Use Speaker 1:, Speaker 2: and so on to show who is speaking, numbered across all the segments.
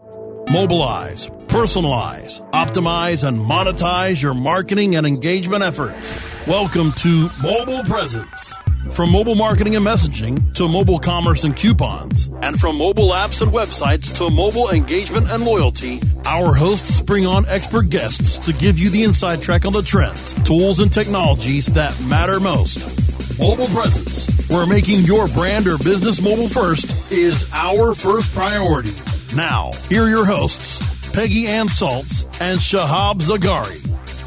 Speaker 1: Mobilize, personalize, optimize, and monetize your marketing and engagement efforts. Welcome to Mobile Presence. From mobile marketing and messaging to mobile commerce and coupons, and from mobile apps and websites to mobile engagement and loyalty, our hosts bring on expert guests to give you the inside track on the trends, tools, and technologies that matter most. Mobile Presence, where making your brand or business mobile first is our first priority. Now, here are your hosts, Peggy Ann Saltz and Shahab Zagari.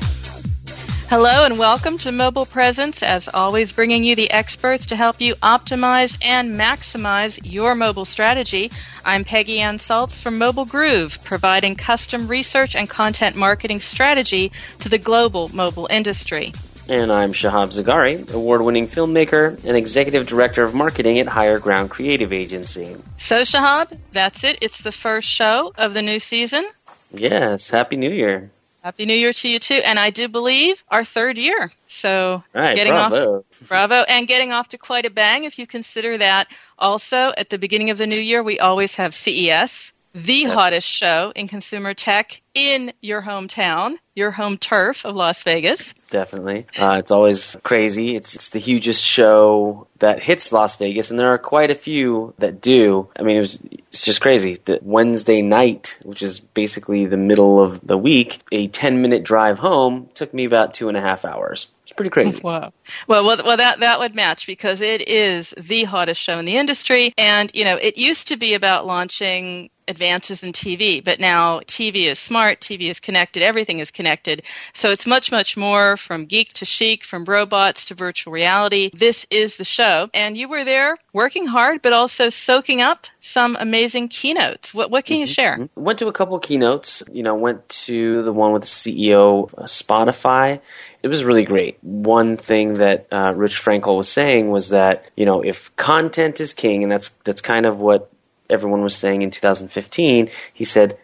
Speaker 2: Hello and welcome to Mobile Presence, as always bringing you the experts to help you optimize and maximize your mobile strategy. I'm Peggy Ann Saltz from Mobile Groove, providing custom research and content marketing strategy to the global mobile industry.
Speaker 3: And I'm Shahab Zagari, award-winning filmmaker and executive director of marketing at Higher Ground Creative Agency.
Speaker 2: So Shahab, that's it. It's the first show of the new season.
Speaker 3: Yes, Happy New Year.
Speaker 2: Happy New Year to you too, and I do believe our third year. So
Speaker 3: right,
Speaker 2: bravo, and getting off to quite a bang if you consider that. Also, at the beginning of the new year, we always have CES, the hottest show in consumer tech in your hometown, your home turf of Las Vegas.
Speaker 3: Definitely. It's always crazy. It's the hugest show that hits Las Vegas, and there are quite a few that do. I mean, it's just crazy. The Wednesday night, which is basically the middle of the week, a 10-minute drive home took me about 2.5 hours. It's pretty crazy.
Speaker 2: Wow. Well, that would match because it is the hottest show in the industry. And, you know, it used to be about launching advances in TV, but now TV is smart, TV is connected, everything is connected. So it's much, much more from geek to chic, from robots to virtual reality. This is the show. And you were there working hard, but also soaking up some amazing keynotes. What can you share?
Speaker 3: Went to a couple of keynotes. Went to the one with the CEO of Spotify. It was really great. One thing that Rich Frankel was saying was that, if content is king, and that's kind of what everyone was saying in 2015, he said,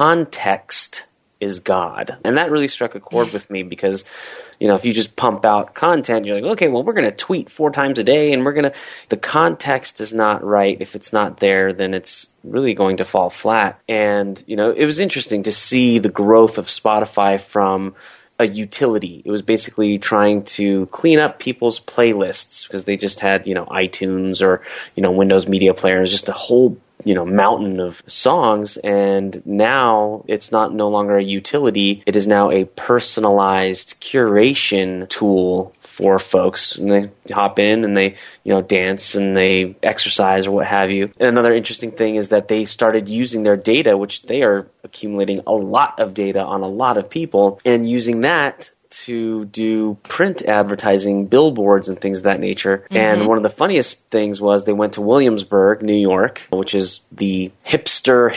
Speaker 3: context is God. And that really struck a chord with me because, if you just pump out content, you're like, okay, well, we're going to tweet 4 times a day, and the context is not right. If it's not there, then it's really going to fall flat. And, it was interesting to see the growth of Spotify from a utility. It was basically trying to clean up people's playlists because they just had, iTunes or, Windows Media Players, just a whole mountain of songs, and now it's no longer a utility. It is now a personalized curation tool for folks, and they hop in and they dance and they exercise or what have you. And another interesting thing is that they started using their data, which they are accumulating a lot of data on a lot of people, and using that to do print advertising, billboards, and things of that nature. Mm-hmm. And one of the funniest things was they went to Williamsburg, New York, which is the hip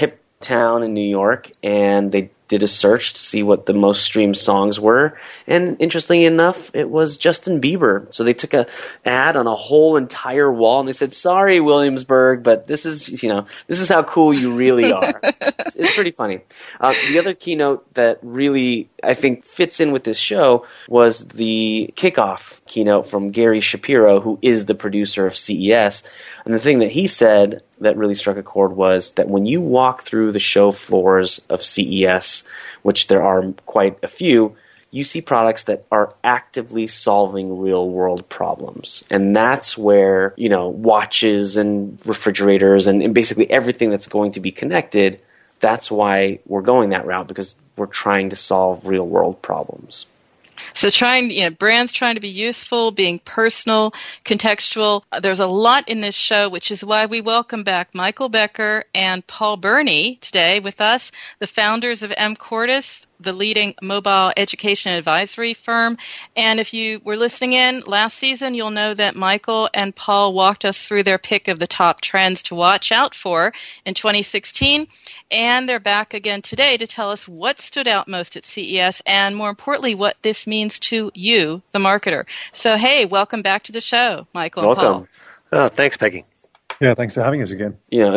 Speaker 3: town in New York, and they did a search to see what the most streamed songs were. And interestingly enough, it was Justin Bieber. So they took a ad on a whole entire wall, and they said, sorry, Williamsburg, but this is how cool you really are. It's pretty funny. The other keynote that really, I think, fits in with this show was the kickoff keynote from Gary Shapiro, who is the producer of CES. And the thing that he said that really struck a chord was that when you walk through the show floors of CES, which there are quite a few, you see products that are actively solving real-world problems. And that's where, watches and refrigerators and basically everything that's going to be connected, that's why we're going that route, because we're trying to solve real-world problems.
Speaker 2: So brands trying to be useful, being personal, contextual. There's a lot in this show, which is why we welcome back Michael Becker and Paul Burney today with us, the founders of mCortis, the leading mobile education advisory firm. And if you were listening in last season, you'll know that Michael and Paul walked us through their pick of the top trends to watch out for in 2016. And they're back again today to tell us what stood out most at CES and, more importantly, what this means to you, the marketer. So, hey, welcome back to the show, Michael and Paul.
Speaker 4: Welcome. Thanks, Peggy.
Speaker 5: Yeah, thanks for having us again.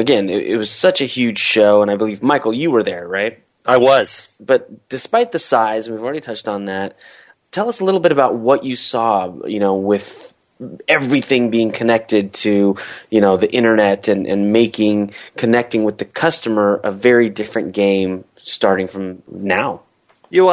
Speaker 3: It was such a huge show, and I believe, Michael, you were there, right?
Speaker 4: I was.
Speaker 3: But despite the size, and we've already touched on that, tell us a little bit about what you saw, with everything being connected to, the internet and connecting with the customer a very different game starting from now.
Speaker 4: You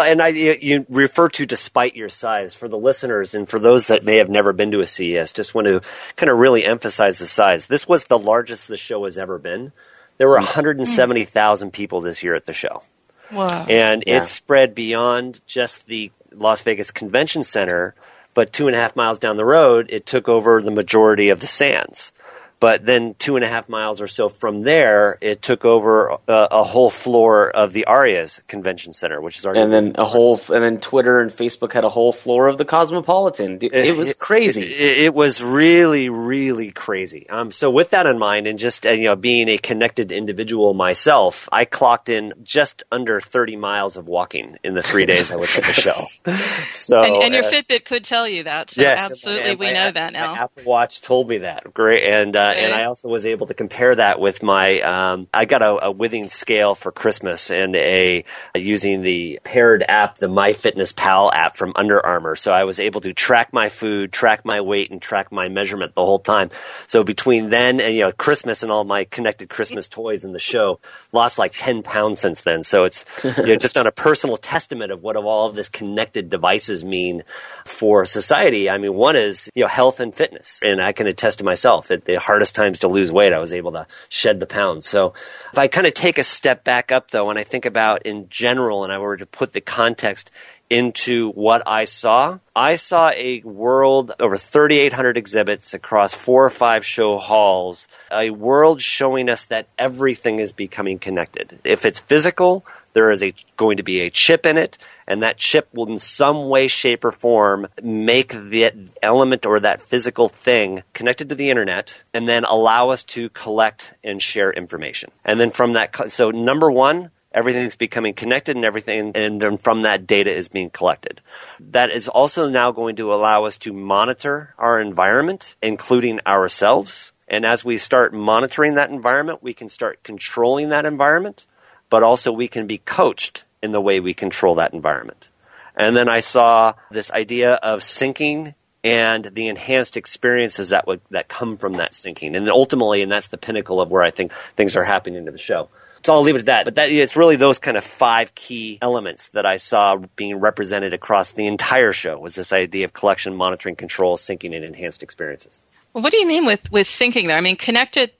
Speaker 4: refer to despite your size. For the listeners and for those that may have never been to a CES, just want to kind of really emphasize the size. This was the largest the show has ever been. There were 170,000 people this year at the show.
Speaker 2: Wow.
Speaker 4: And it spread beyond just the Las Vegas Convention Center, but 2.5 miles down the road, it took over the majority of the Sands. But then 2.5 miles or so from there, it took over a whole floor of the Arias Convention Center, which is our
Speaker 3: and then Twitter and Facebook had a whole floor of the Cosmopolitan. It was crazy.
Speaker 4: It was really, really crazy. So with that in mind, and just being a connected individual myself, I clocked in just under 30 miles of walking in the 3 days I was at the show. So
Speaker 2: and your Fitbit could tell you that. So
Speaker 4: yes,
Speaker 2: absolutely, we know that now.
Speaker 4: My Apple Watch told me that. Great, and I also was able to compare that with my. I got a Withings scale for Christmas, and using the paired app, the MyFitnessPal app from Under Armour. So I was able to track my food, track my weight, and track my measurement the whole time. So between then and Christmas and all my connected Christmas toys in the show, lost like 10 pounds since then. So it's just on a personal testament of what all of this connected devices mean for society. I mean, one is health and fitness, and I can attest to myself at the hardest times to lose weight, I was able to shed the pounds. So if I kind of take a step back up, though, and I think about in general, and I were to put the context into what I saw a world over 3,800 exhibits across 4 or 5 show halls, a world showing us that everything is becoming connected. If it's physical, there is going to be a chip in it, and that chip will in some way, shape, or form make the element or that physical thing connected to the internet and then allow us to collect and share information. And then from that, so number one, everything's becoming connected and everything, and then from that data is being collected. That is also now going to allow us to monitor our environment, including ourselves. And as we start monitoring that environment, we can start controlling that environment, but also we can be coached in the way we control that environment. And then I saw this idea of syncing and the enhanced experiences that come from that syncing. And ultimately, and that's the pinnacle of where I think things are happening in the show. So I'll leave it at that. But it's really those kind of 5 key elements that I saw being represented across the entire show, was this idea of collection, monitoring, control, syncing, and enhanced experiences.
Speaker 2: Well, what do you mean with syncing there? I mean, connected,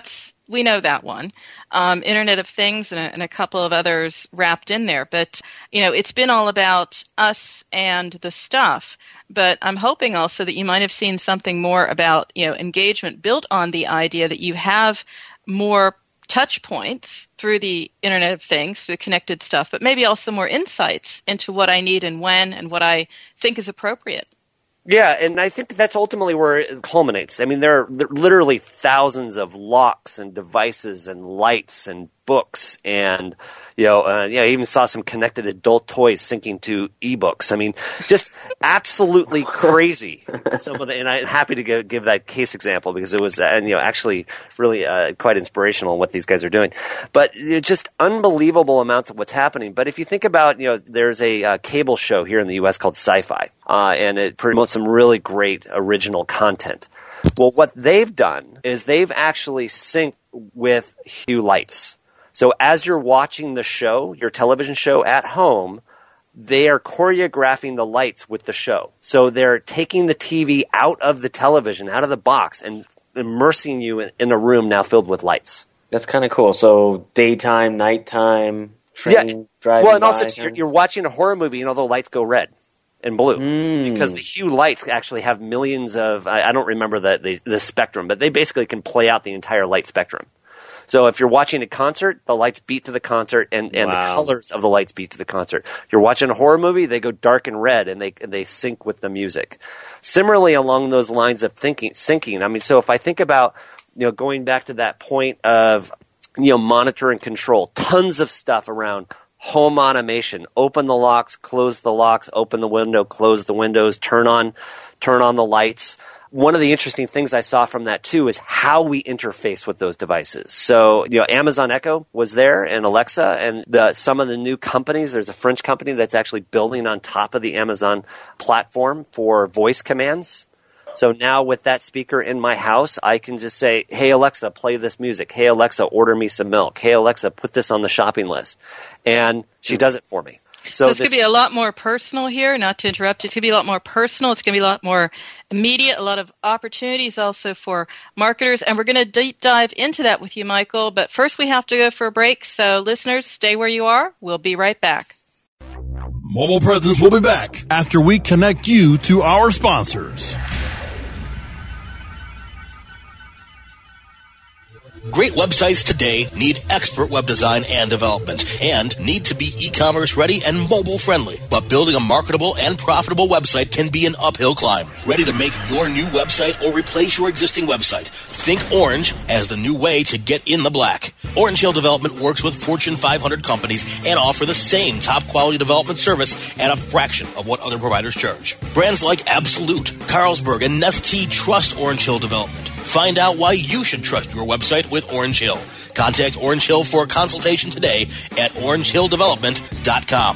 Speaker 2: we know that one. Internet of Things and a couple of others wrapped in there. But, it's been all about us and the stuff. But I'm hoping also that you might have seen something more about, engagement built on the idea that you have more touch points through the Internet of Things, through the connected stuff, but maybe also more insights into what I need and when and what I think is appropriate.
Speaker 4: Yeah, and I think that's ultimately where it culminates. I mean, there are literally thousands of locks and devices and lights and books, and I even saw some connected adult toys syncing to ebooks. I mean, just absolutely crazy. And I'm happy to give that case example because it was, actually really quite inspirational in what these guys are doing. But just unbelievable amounts of what's happening. But if you think about, there's a cable show here in the U.S. called Sci-Fi, and it promotes some really great original content. Well, what they've done is they've actually synced with Hue lights. So as you're watching the show, your television show at home, they are choreographing the lights with the show. So they're taking the TV out of the television, out of the box, and immersing you in a room now filled with lights.
Speaker 3: That's kind of cool. So daytime, nighttime, train driving.
Speaker 4: Well, and also you're watching a horror movie and all the lights go red and blue because the Hue lights actually have millions of, I don't remember the spectrum, but they basically can play out the entire light spectrum. So if you're watching a concert, the lights beat to the concert, and the colors of the lights beat to the concert. You're watching a horror movie, they go dark and red, and they sync with the music. Similarly, along those lines of syncing, I mean, so if I think about, going back to that point of, monitor and control, tons of stuff around home automation, open the locks, close the locks, open the window, close the windows, turn on the lights. One of the interesting things I saw from that, too, is how we interface with those devices. So, Amazon Echo was there and Alexa and some of the new companies. There's a French company that's actually building on top of the Amazon platform for voice commands. So now with that speaker in my house, I can just say, hey, Alexa, play this music. Hey, Alexa, order me some milk. Hey, Alexa, put this on the shopping list. And she does it for me.
Speaker 2: So it's going to be a lot more personal here, not to interrupt. It's going to be a lot more personal. It's going to be a lot more immediate, a lot of opportunities also for marketers. And we're going to deep dive into that with you, Michael. But first we have to go for a break. So listeners, stay where you are. We'll be right back.
Speaker 1: Mobile Presence will be back after we connect you to our sponsors.
Speaker 6: Great websites today need expert web design and development and need to be e-commerce ready and mobile friendly. But building a marketable and profitable website can be an uphill climb. Ready to make your new website or replace your existing website? Think Orange as the new way to get in the black. Orange Hill Development works with Fortune 500 companies and offer the same top quality development service at a fraction of what other providers charge. Brands like Absolute, Carlsberg, and Nestea trust Orange Hill Development. Find out why you should trust your website with Orange Hill. Contact Orange Hill for a consultation today at orangehilldevelopment.com.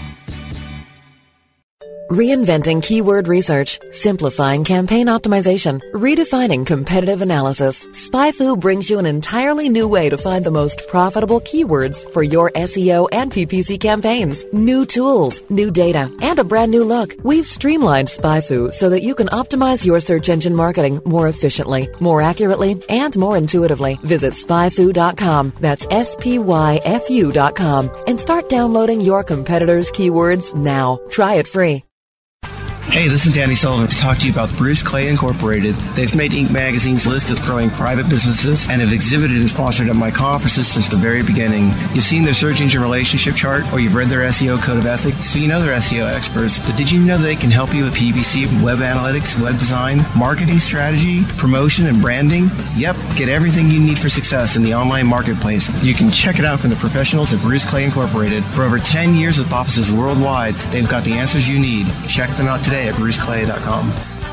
Speaker 7: Reinventing keyword research, simplifying campaign optimization, redefining competitive analysis. SpyFu brings you an entirely new way to find the most profitable keywords for your SEO and PPC campaigns. New tools, new data, and a brand new look. We've streamlined SpyFu so that you can optimize your search engine marketing more efficiently, more accurately, and more intuitively. Visit spyfu.com. That's SPYFU.com and start downloading your competitors' keywords now. Try it free.
Speaker 8: Hey, this is Danny Sullivan to talk to you about Bruce Clay Incorporated. They've made Inc. Magazine's list of growing private businesses and have exhibited and sponsored at my conferences since the very beginning. You've seen their search engine relationship chart or you've read their SEO code of ethics, so you know they're SEO experts. But did you know they can help you with PPC, web analytics, web design, marketing strategy, promotion, and branding? Yep, get everything you need for success in the online marketplace. You can check it out from the professionals at Bruce Clay Incorporated. For over 10 years with offices worldwide, they've got the answers you need. Check them out today at bruceclay.com.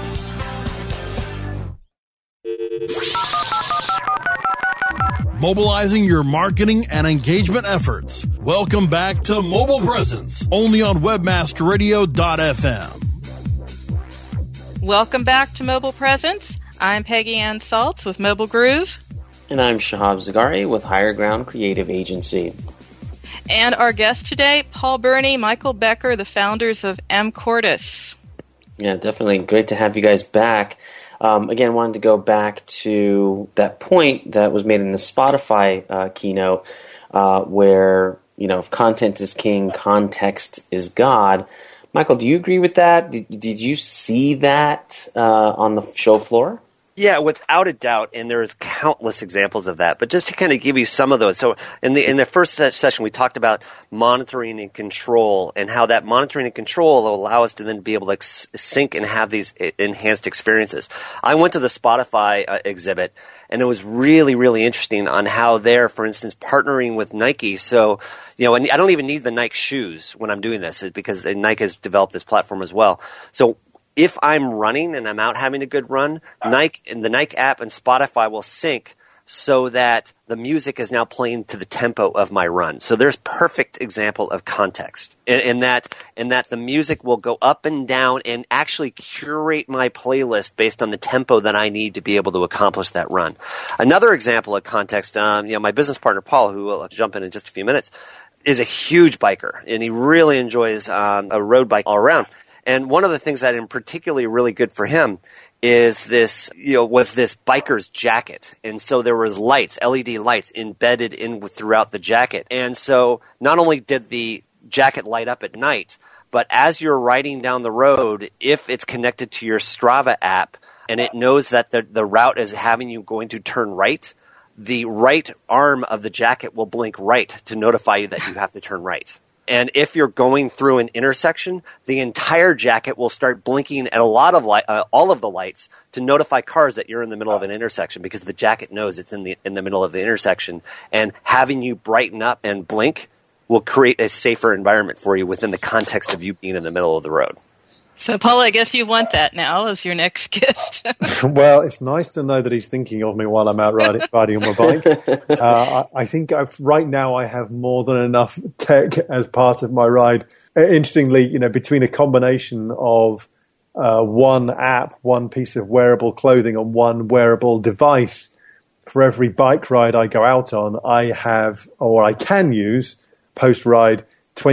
Speaker 1: Mobilizing your marketing and engagement efforts. Welcome back to Mobile Presence, only on webmasterradio.fm.
Speaker 2: Welcome back to Mobile Presence. I'm Peggy Ann Saltz with Mobile Groove.
Speaker 3: And I'm Shahab Zagari with Higher Ground Creative Agency.
Speaker 2: And our guest today, Paul Burney, Michael Becker, the founders of mCordis.
Speaker 3: Yeah, definitely. Great to have you guys back. Again, wanted to go back to that point that was made in the Spotify keynote where, if content is king, context is God. Michael, do you agree with that? Did you see that on the show floor?
Speaker 4: Yeah, without a doubt, and there's countless examples of that. But just to kind of give you some of those, so in the first session, we talked about monitoring and control, and how that monitoring and control will allow us to then be able to sync and have these enhanced experiences. I went to the Spotify exhibit, and it was really, really interesting on how they're, for instance, partnering with Nike. So, and I don't even need the Nike shoes when I'm doing this because Nike has developed this platform as well. So if I'm running and I'm out having a good run, Nike and the Nike app and Spotify will sync so that the music is now playing to the tempo of my run. So there's perfect example of context in that the music will go up and down and actually curate my playlist based on the tempo that I need to be able to accomplish that run. Another example of context, my business partner Paul, who will jump in just a few minutes, is a huge biker, and he really enjoys a road bike all around. And one of the things that is particularly really good for him is this, was this biker's jacket. And so there was lights, LED lights embedded in throughout the jacket. And so not only did the jacket light up at night, but as you're riding down the road, if it's connected to your Strava app and it knows that the route is having you going to turn right, the right arm of the jacket will blink right to notify you that you have to turn right. And if you're going through an intersection, the entire jacket will start blinking at all of the lights to notify cars that you're in the middle of an intersection, because the jacket knows it's in the middle of the intersection. And having you brighten up and blink will create a safer environment for you within the context of you being in the middle of the road.
Speaker 2: So, Paul, I guess you want that now as your next gift.
Speaker 5: Well, it's nice to know that he's thinking of me while I'm out riding on my bike. I think right now I have more than enough tech as part of my ride. Interestingly, between a combination of one app, one piece of wearable clothing on one wearable device. For every bike ride I go out on, I have, or I can use, post-ride,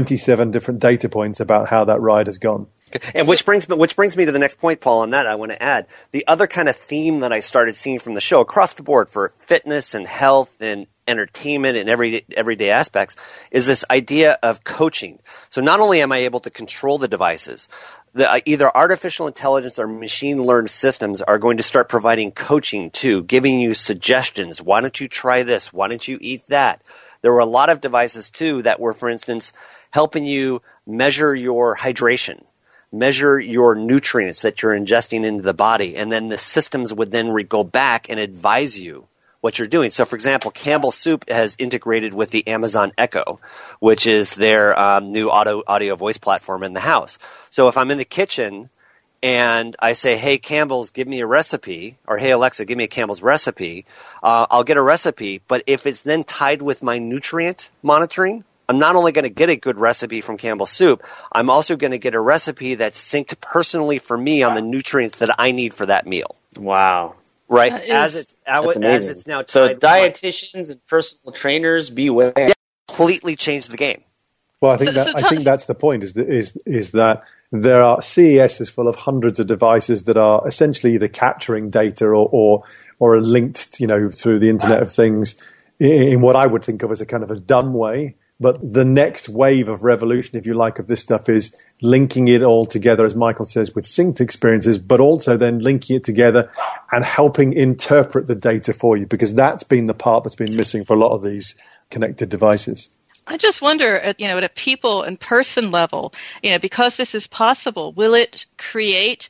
Speaker 5: 27 different data points about how that ride has gone.
Speaker 4: And which brings me to the next point, Paul, on that I want to add. The other kind of theme that I started seeing from the show across the board for fitness and health and entertainment and everyday aspects is this idea of coaching. So not only am I able to control the devices, either artificial intelligence or machine learned systems are going to start providing coaching too, giving you suggestions. Why don't you try this? Why don't you eat that? There were a lot of devices too that were, for instance, helping you measure your hydration, measure your nutrients that you're ingesting into the body, and then the systems would then go back and advise you what you're doing. So, for example, Campbell Soup has integrated with the Amazon Echo, which is their new audio voice platform in the house. So if I'm in the kitchen and I say, hey, Campbell's, give me a recipe, or hey, Alexa, give me a Campbell's recipe, I'll get a recipe. But if it's then tied with my nutrient monitoring, I'm not only going to get a good recipe from Campbell's Soup, I'm also going to get a recipe that's synced personally for me on the nutrients that I need for that meal.
Speaker 3: Wow.
Speaker 4: Right?
Speaker 3: That's amazing.
Speaker 4: It's now
Speaker 3: so dietitians and personal trainers, beware.
Speaker 4: Yeah, completely changed the game.
Speaker 5: Well, I think that's the point, is that there are CES is full of hundreds of devices that are essentially either capturing data or are linked, through the Internet of Things in what I would think of as a kind of a dumb way. But the next wave of revolution, if you like, of this stuff is linking it all together, as Michael says, with synced experiences, but also then linking it together and helping interpret the data for you, because that's been the part that's been missing for a lot of these connected devices.
Speaker 2: I just wonder, at a people and person level, because this is possible, will it create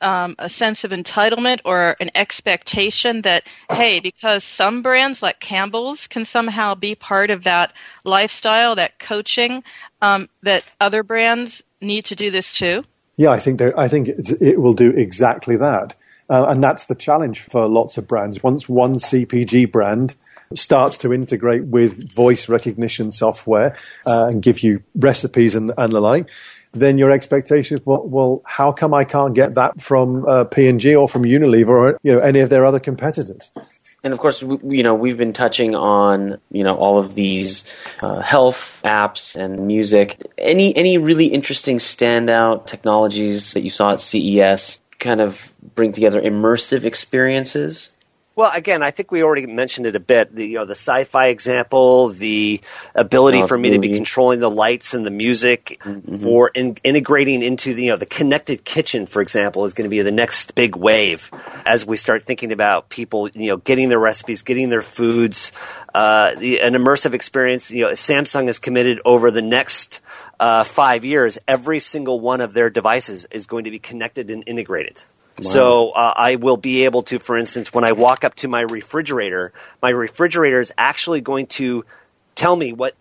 Speaker 2: a sense of entitlement or an expectation that, hey, because some brands like Campbell's can somehow be part of that lifestyle, that coaching, that other brands need to do this too?
Speaker 5: Yeah, I think it will do exactly that. And that's the challenge for lots of brands. Once one CPG brand starts to integrate with voice recognition software and give you recipes and the like, then your expectation is, well, how come I can't get that from P&G or from Unilever or any of their other competitors?
Speaker 3: And of course, we've been touching on all of these health apps and music. Any really interesting standout technologies that you saw at CES kind of bring together immersive experiences?
Speaker 4: Well, again, I think we already mentioned it a bit. The sci-fi example, the ability for me to be controlling the lights and the music, for integrating into the connected kitchen, for example, is going to be the next big wave as we start thinking about people, getting their recipes, getting their foods, an immersive experience. Samsung is committed over the next 5 years. Every single one of their devices is going to be connected and integrated. Wow. So I will be able to, for instance, when I walk up to my refrigerator is actually going to tell me what's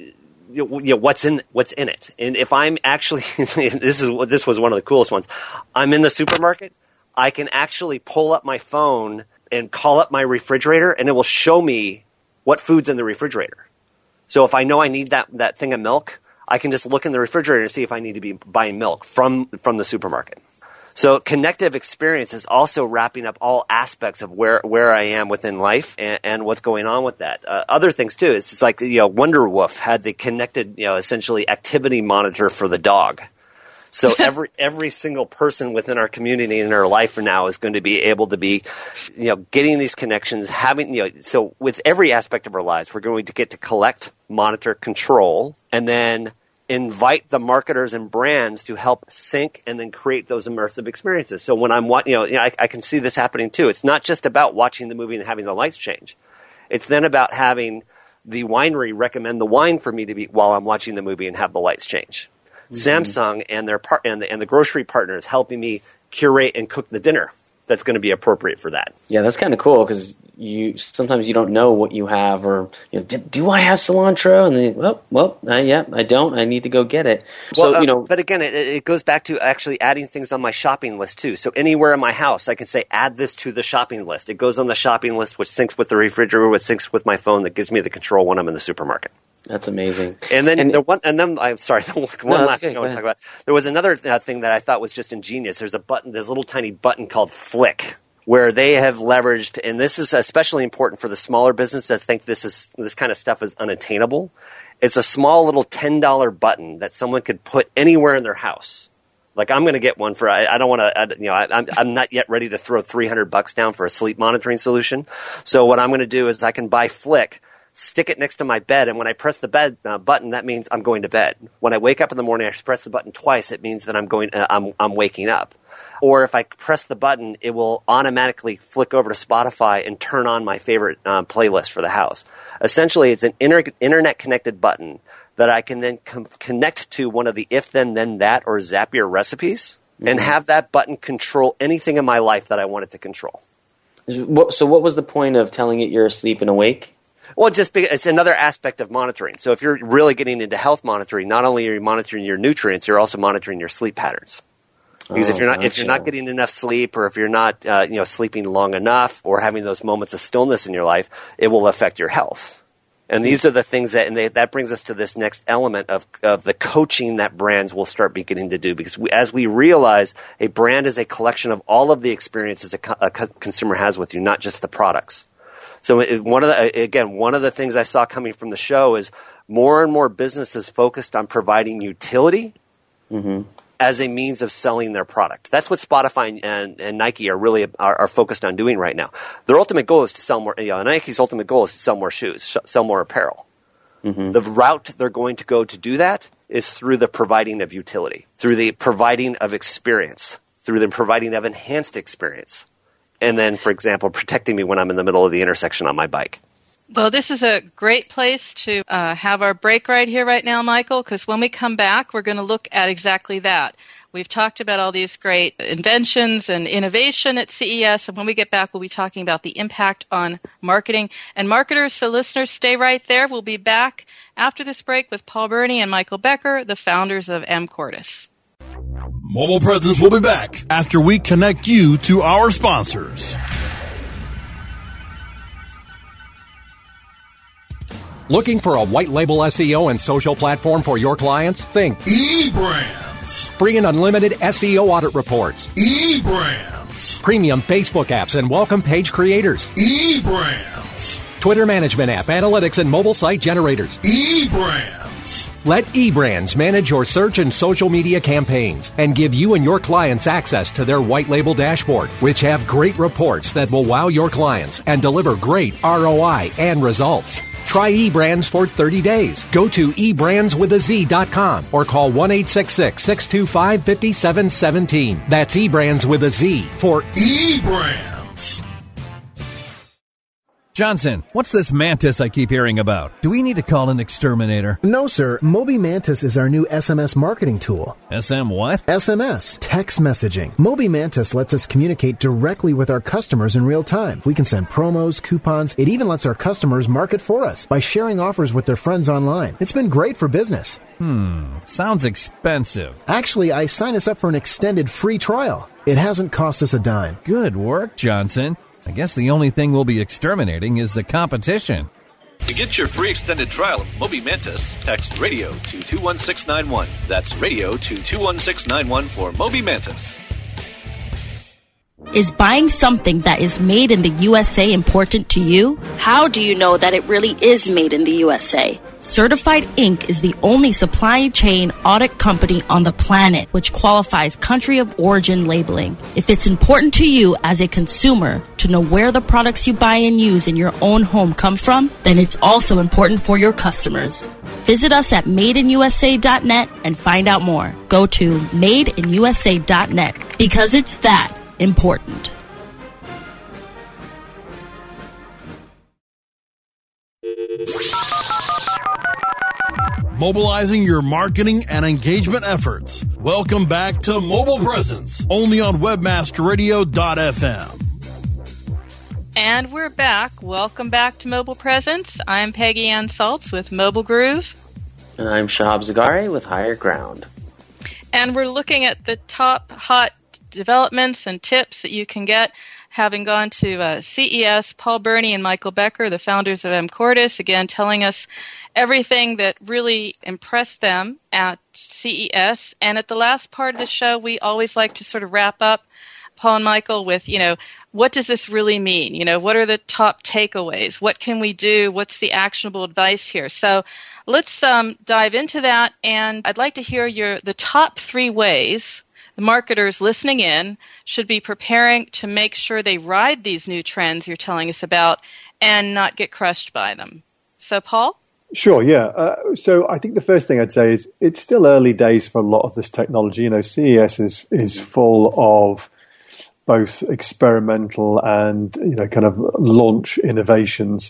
Speaker 4: in it. And if I'm actually this was one of the coolest ones. I'm in the supermarket. I can actually pull up my phone and call up my refrigerator, and it will show me what food's in the refrigerator. So if I know I need that thing of milk, I can just look in the refrigerator and see if I need to be buying milk from the supermarket. So connective experience is also wrapping up all aspects of where I am within life and what's going on with that. Other things too. It's just like Wonder Woof had the connected essentially activity monitor for the dog. So every single person within our community and in our life now is going to be able to be getting these connections, having so with every aspect of our lives, we're going to get to collect, monitor, control, and then invite the marketers and brands to help sync and then create those immersive experiences. So when I'm watching, I can see this happening too. It's not just about watching the movie and having the lights change. It's then about having the winery recommend the wine for me to be while I'm watching the movie and have the lights change. Mm-hmm. Samsung and their and the grocery partners helping me curate and cook the dinner that's going to be appropriate for that.
Speaker 3: Yeah, that's kind of cool because sometimes you don't know what you have, or do I have cilantro? And then, yeah, I don't. I need to go get it. So
Speaker 4: but again, it goes back to actually adding things on my shopping list too. So anywhere in my house, I can say add this to the shopping list. It goes on the shopping list, which syncs with the refrigerator, which syncs with my phone, that gives me the control when I'm in the supermarket.
Speaker 3: That's amazing.
Speaker 4: And then I'm sorry. One last thing I want to talk about. There was another thing that I thought was just ingenious. There's a little tiny button called Flick, where they have leveraged, and this is especially important for the smaller business that think this kind of stuff is unattainable. It's a small little $10 button that someone could put anywhere in their house. Like I'm going to get one for. I don't want to. I'm not yet ready to throw $300 down for a sleep monitoring solution. So what I'm going to do is I can buy Flick, stick it next to my bed, and when I press the bed button, that means I'm going to bed. When I wake up in the morning, I press the button twice. It means that I'm waking up. Or if I press the button, it will automatically flick over to Spotify and turn on my favorite playlist for the house. Essentially, it's an internet-connected button that I can then connect to one of the if, then, that, or Zapier recipes, and have that button control anything in my life that I want it to control.
Speaker 3: So what was the point of telling it you're asleep and awake?
Speaker 4: Well, it's another aspect of monitoring. So if you're really getting into health monitoring, not only are you monitoring your nutrients, you're also monitoring your sleep patterns. Because if you're not getting enough sleep, or if you're not sleeping long enough, or having those moments of stillness in your life, it will affect your health. And these are the things that brings us to this next element of the coaching that brands will start beginning to do. Because as we realize, a brand is a collection of all of the experiences a consumer has with you, not just the products. So one of the things I saw coming from the show is more and more businesses focused on providing utility as a means of selling their product. That's what Spotify and Nike are really are focused on doing right now. Their ultimate goal is to sell more. Nike's ultimate goal is to sell more shoes, sell more apparel. The route they're going to go to do that is through the providing of utility, through the providing of experience, through the providing of enhanced experience. And then, for example, protecting me when I'm in the middle of the intersection on my bike.
Speaker 2: Well, this is a great place to have our break right here, right now, Michael, because when we come back, we're going to look at exactly that. We've talked about all these great inventions and innovation at CES, and when we get back, we'll be talking about the impact on marketing and marketers. So listeners, stay right there. We'll be back after this break with Paul Burney and Michael Becker, the founders of mCordis.
Speaker 1: Mobile Presence will be back after we connect you to our sponsors.
Speaker 9: Looking for a white label SEO and social platform for your clients? Think
Speaker 1: eBrands.
Speaker 9: Free and unlimited SEO audit reports.
Speaker 1: eBrands.
Speaker 9: Premium Facebook apps and welcome page creators.
Speaker 1: eBrands.
Speaker 9: Twitter management app, analytics, and mobile site generators.
Speaker 1: eBrands.
Speaker 9: Let eBrands manage your search and social media campaigns and give you and your clients access to their white label dashboard, which have great reports that will wow your clients and deliver great ROI and results. Try eBrands for 30 days. Go to eBrandsWithAZ.com or call 1-866-625-5717. That's eBrands with a Z for
Speaker 1: eBrands.
Speaker 10: Johnson, what's this Mantis I keep hearing about? Do we need to call an exterminator?
Speaker 11: No, sir. Moby Mantis is our new SMS marketing tool.
Speaker 10: SM what?
Speaker 11: SMS, text messaging. Moby Mantis lets us communicate directly with our customers in real time. We can send promos, coupons. It even lets our customers market for us by sharing offers with their friends online. It's been great for business.
Speaker 10: Sounds expensive.
Speaker 11: Actually, I signed us up for an extended free trial. It hasn't cost us a dime.
Speaker 10: Good work, Johnson. I guess the only thing we'll be exterminating is the competition.
Speaker 12: To get your free extended trial of Moby Mantis, text radio to 21691. That's radio to 21691 for Moby Mantis.
Speaker 13: Is buying something that is made in the USA important to you? How do you know that it really is made in the USA? Certified Inc. is the only supply chain audit company on the planet which qualifies country of origin labeling. If it's important to you as a consumer to know where the products you buy and use in your own home come from, then it's also important for your customers. Visit us at madeinusa.net and find out more. Go to madeinusa.net because it's that important.
Speaker 1: Mobilizing your marketing and engagement efforts. Welcome back to Mobile Presence, only on webmasterradio.fm.
Speaker 2: And we're back. Welcome back to Mobile Presence. I'm Peggy Ann Saltz with Mobile Groove.
Speaker 3: And I'm Shahab Zagari with Higher Ground.
Speaker 2: And we're looking at the top hot developments and tips that you can get having gone to CES, Paul Burney and Michael Becker, the founders of mCordis, again telling us everything that really impressed them at CES. And at the last part of the show, we always like to sort of wrap up, Paul and Michael, with, what does this really mean? What are the top takeaways? What can we do? What's the actionable advice here? So let's dive into that. And I'd like to hear the top 3 ways the marketers listening in should be preparing to make sure they ride these new trends you're telling us about and not get crushed by them. So, Paul?
Speaker 5: Sure, yeah. So I think the first thing I'd say is it's still early days for a lot of this technology. CES is full of both experimental and, kind of launch innovations.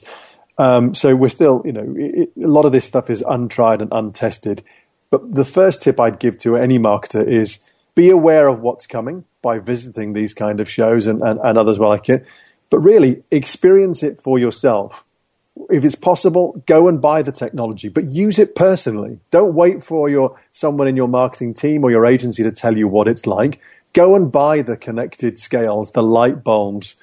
Speaker 5: So we're still, a lot of this stuff is untried and untested. But the first tip I'd give to any marketer is be aware of what's coming by visiting these kind of shows and others like it. But really, experience it for yourself. If it's possible, go and buy the technology, but use it personally. Don't wait for someone in your marketing team or your agency to tell you what it's like. Go and buy the connected scales, the light bulbs,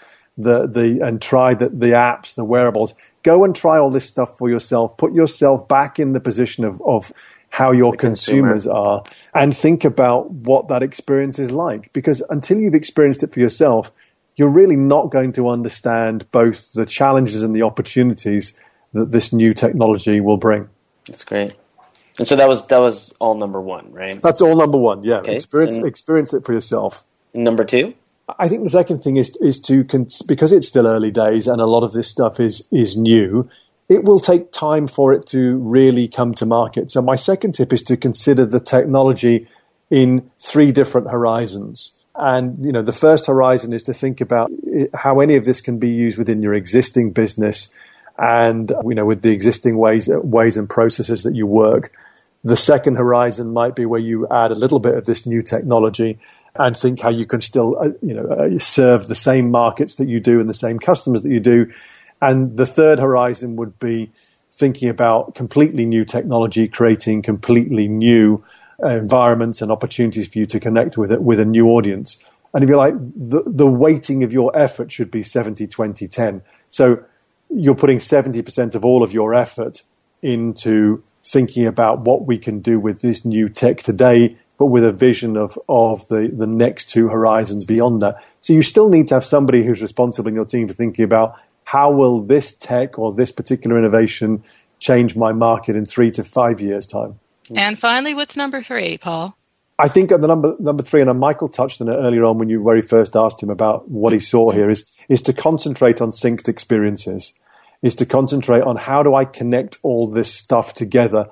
Speaker 5: and try the apps, the wearables. Go and try all this stuff for yourself. Put yourself back in the position of how your consumers are, and think about what that experience is like. Because until you've experienced it for yourself, you're really not going to understand both the challenges and the opportunities that this new technology will bring.
Speaker 3: That's great. And so that was all number 1, right?
Speaker 5: That's all number 1, yeah.
Speaker 3: Okay.
Speaker 5: Experience it for yourself.
Speaker 3: Number 2?
Speaker 5: I think the second thing is to, because it's still early days and a lot of this stuff is new, it will take time for it to really come to market. So my second tip is to consider the technology in 3 different horizons. And, the first horizon is to think about how any of this can be used within your existing business and, with the existing ways and processes that you work. The second horizon might be where you add a little bit of this new technology and think how you can still, serve the same markets that you do and the same customers that you do. And the third horizon would be thinking about completely new technology, creating completely new environments and opportunities for you to connect with a new audience. And if you like, the weighting of your effort should be 70-20-10. So you're putting 70% of all of your effort into thinking about what we can do with this new tech today, but with a vision of the next 2 horizons beyond that. So you still need to have somebody who's responsible in your team for thinking about how will this tech or this particular innovation change my market in 3 to 5 years' time.
Speaker 2: And finally, what's number 3, Paul?
Speaker 5: I think the number 3, and Michael touched on it earlier on when you very first asked him about what he saw here, is to concentrate on synced experiences, is to concentrate on how do I connect all this stuff together.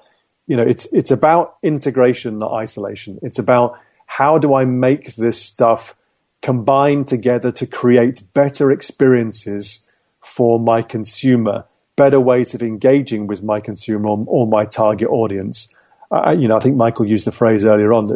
Speaker 5: It's about integration, not isolation. It's about how do I make this stuff combine together to create better experiences for my consumer, better ways of engaging with my consumer or my target audience. I think Michael used the phrase earlier on,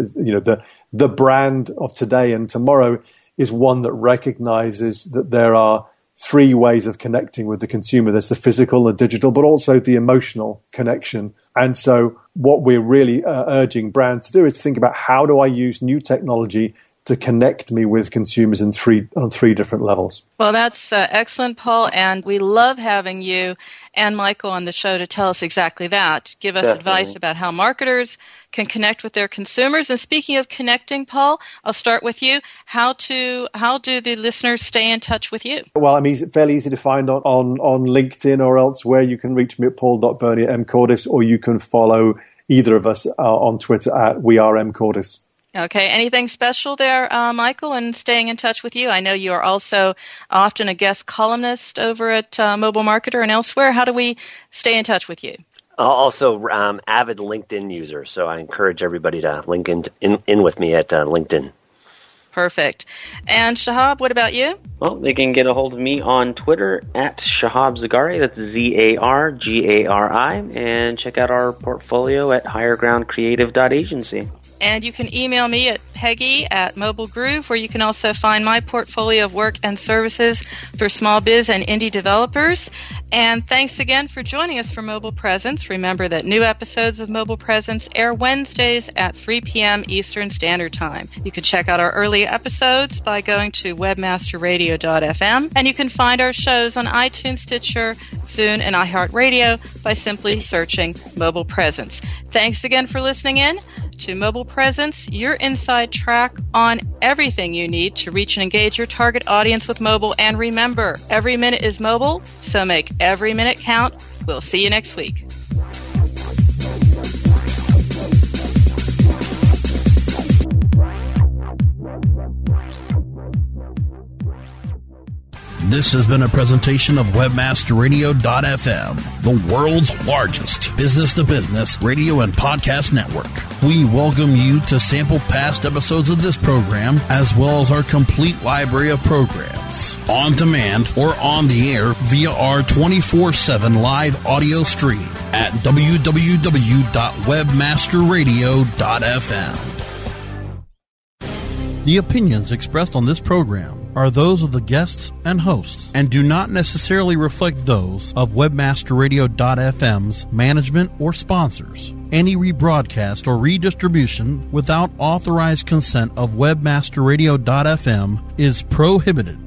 Speaker 5: the brand of today and tomorrow is one that recognizes that there are 3 ways of connecting with the consumer. There's the physical, the digital, but also the emotional connection. And so what we're really urging brands to do is to think about how do I use new technology to connect me with consumers on three different levels.
Speaker 2: Well, that's excellent, Paul, and we love having you and Michael on the show to tell us exactly that. Give us advice about how marketers can connect with their consumers. And speaking of connecting, Paul, I'll start with you. How do the listeners stay in touch with you?
Speaker 5: Well, it's fairly easy to find on LinkedIn or elsewhere. You can reach me at paul.burney at mCordis, or you can follow either of us on Twitter at WeAreMCordis.
Speaker 2: Okay. Anything special there, Michael, in staying in touch with you? I know you are also often a guest columnist over at Mobile Marketer and elsewhere. How do we stay in touch with you?
Speaker 4: Also, avid LinkedIn user, so I encourage everybody to link in with me at LinkedIn.
Speaker 2: Perfect. And Shahab, what about you?
Speaker 3: Well, they can get a hold of me on Twitter at Shahab Zagari. That's ZARGARI. And check out our portfolio at highergroundcreative.agency.
Speaker 2: And you can email me at Peggy@MobileGroove, where you can also find my portfolio of work and services for small biz and indie developers. And thanks again for joining us for Mobile Presence. Remember that new episodes of Mobile Presence air Wednesdays at 3 p.m. Eastern Standard Time. You can check out our early episodes by going to webmasterradio.fm, and you can find our shows on iTunes, Stitcher, Zune, and iHeartRadio by simply searching Mobile Presence. Thanks again for listening in to Mobile Presence, your inside track on everything you need to reach and engage your target audience with mobile. And remember, every minute is mobile, so make every minute count. We'll see you next week.
Speaker 1: This has been a presentation of WebmasterRadio.fm, the world's largest business-to-business radio and podcast network. We welcome you to sample past episodes of this program, as well as our complete library of programs, on demand or on the air via our 24/7 live audio stream at www.webmasterradio.fm. The opinions expressed on this program are those of the guests and hosts and do not necessarily reflect those of WebmasterRadio.fm's management or sponsors. Any rebroadcast or redistribution without authorized consent of WebmasterRadio.fm is prohibited.